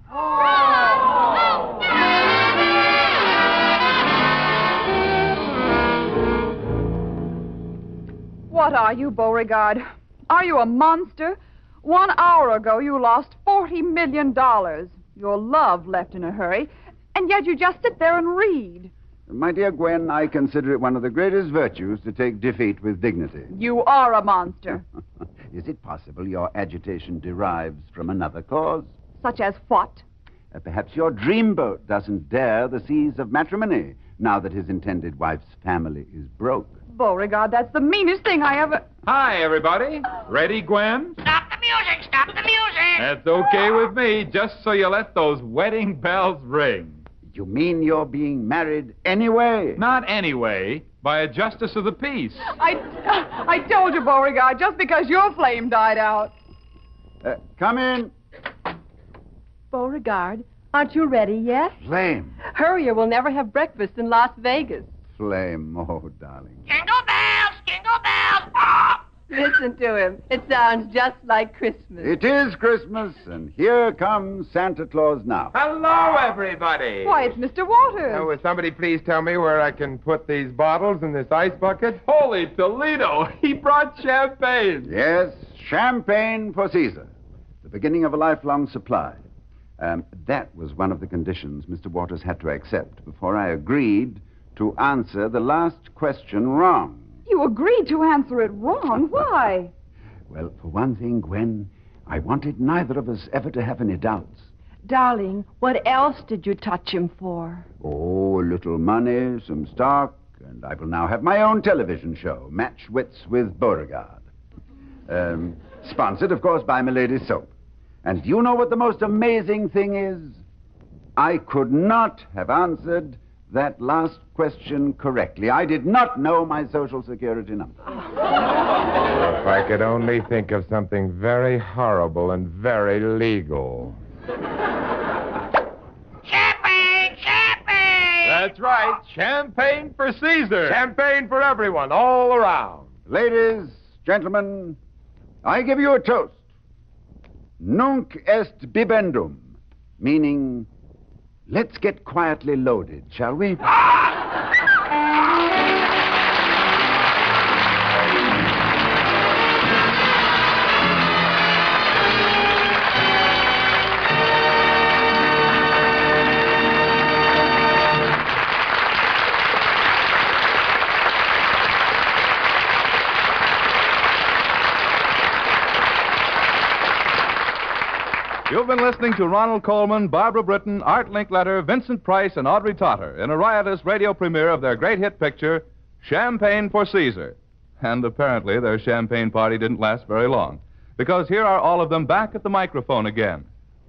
What are you, Beauregard? Are you a monster? One hour ago, you lost forty million dollars. Your love left in a hurry, and yet you just sit there and read. My dear Gwen, I consider it one of the greatest virtues to take defeat with dignity. You are a monster. Is it possible your agitation derives from another cause? Such as what? Uh, perhaps your dreamboat doesn't dare the seas of matrimony now that his intended wife's family is broke. Beauregard, that's the meanest thing I ever... Hi, everybody. Ready, Gwen? Stop the music! Stop the music! That's okay with me, just so you let those wedding bells ring. You mean you're being married anyway? Not anyway, by a justice of the peace. I, I told you, Beauregard, just because your flame died out. Uh, come in. Beauregard, aren't you ready yet? Flame. Hurry or we'll never have breakfast in Las Vegas. Flame, oh, darling. Jingle bells! Jingle bells! Ah! Listen to him. It sounds just like Christmas. It is Christmas, and here comes Santa Claus now. Hello, everybody. Why, it's Mister Waters. Oh, will somebody please tell me where I can put these bottles in this ice bucket? Holy Toledo, he brought champagne. Yes, champagne for Caesar. The beginning of a lifelong supply. Um, that was one of the conditions Mister Waters had to accept before I agreed to answer the last question wrong. You agreed to answer it wrong. Why? Well, for one thing, Gwen, I wanted neither of us ever to have any doubts. Darling, what else did you touch him for? Oh, a little money, some stock, and I will now have my own television show, Match Wits with Beauregard. Um, sponsored, of course, by Milady Soap. And do you know what the most amazing thing is? I could not have answered that last question correctly. I did not know my Social Security number. Oh, if I could only think of something very horrible and very legal. Champagne! Champagne! That's right. Champagne for Caesar. Champagne for everyone, all around. Ladies, gentlemen, I give you a toast. Nunc est bibendum, meaning, let's get quietly loaded, shall we? You've been listening to Ronald Colman, Barbara Britton, Art Linkletter, Vincent Price, and Audrey Totter in a riotous radio premiere of their great hit picture, Champagne for Caesar. And apparently their champagne party didn't last very long, because here are all of them back at the microphone again.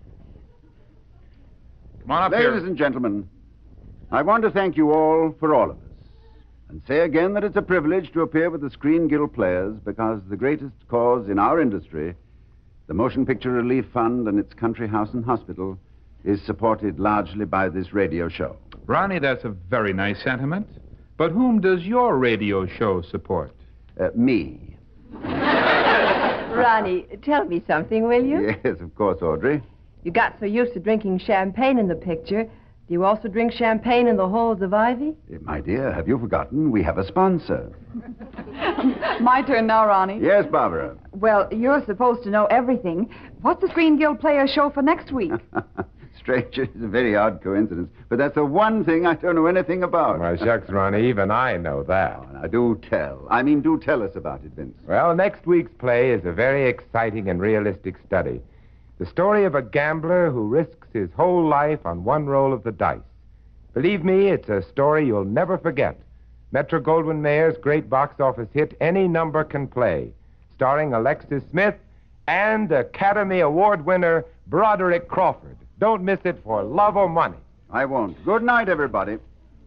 Come on up Ladies here. and gentlemen, I want to thank you all for all of us, and say again that it's a privilege to appear with the Screen Guild players, because the greatest cause in our industry, the Motion Picture Relief Fund and its country house and hospital, is supported largely by this radio show. Ronnie, that's a very nice sentiment. But whom does your radio show support? Uh, me. Ronnie, tell me something, will you? Yes, of course, Audrey. You got so used to drinking champagne in the picture. Do you also drink champagne in the halls of Ivy? Uh, My dear, have you forgotten? We have a sponsor. My turn now, Ronnie. Yes, Barbara. Well, you're supposed to know everything. What's the Screen Guild Players show for next week? Strange, it's a very odd coincidence, but that's the one thing I don't know anything about. My shucks, Ronnie, even I know that. Oh, now, do tell. I mean, do tell us about it, Vince. Well, next week's play is a very exciting and realistic study. The story of a gambler who risks his whole life on one roll of the dice. Believe me, it's a story you'll never forget. Metro-Goldwyn-Mayer's great box office hit Any Number Can Play, starring Alexis Smith and Academy Award winner Broderick Crawford. Don't miss it for love or money. I won't. Good night, everybody.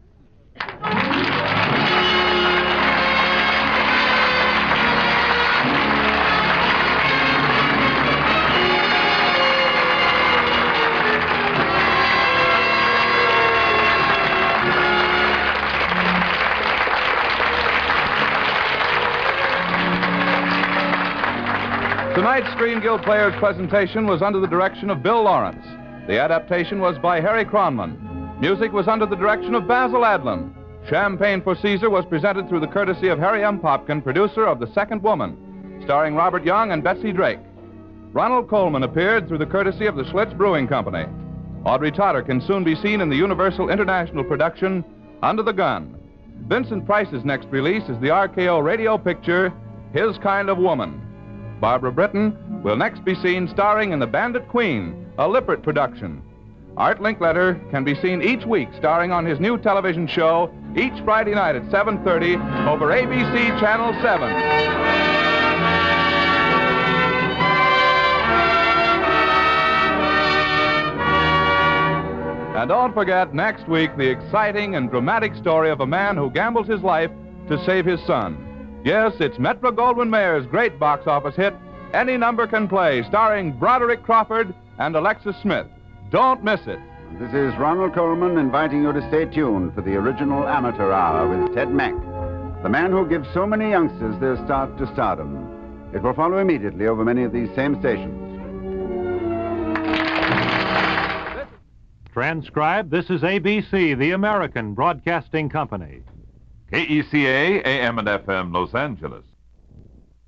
Tonight's Screen Guild Players presentation was under the direction of Bill Lawrence. The adaptation was by Harry Cronman. Music was under the direction of Basil Adlam. Champagne for Caesar was presented through the courtesy of Harry M. Popkin, producer of The Second Woman, starring Robert Young and Betsy Drake. Ronald Coleman appeared through the courtesy of the Schlitz Brewing Company. Audrey Totter can soon be seen in the Universal International production Under the Gun. Vincent Price's next release is the R K O radio picture His Kind of Woman. Barbara Britton will next be seen starring in The Bandit Queen, a Lippert production. Art Linkletter can be seen each week starring on his new television show each Friday night at seven thirty over A B C Channel seven. And don't forget next week the exciting and dramatic story of a man who gambles his life to save his son. Yes, it's Metro-Goldwyn-Mayer's great box office hit, Any Number Can Play, starring Broderick Crawford and Alexis Smith. Don't miss it. This is Ronald Coleman inviting you to stay tuned for the original Amateur Hour with Ted Mack, the man who gives so many youngsters their start to stardom. It will follow immediately over many of these same stations. Transcribe, this is A B C, the American Broadcasting Company. K E C A, A M and F M, Los Angeles.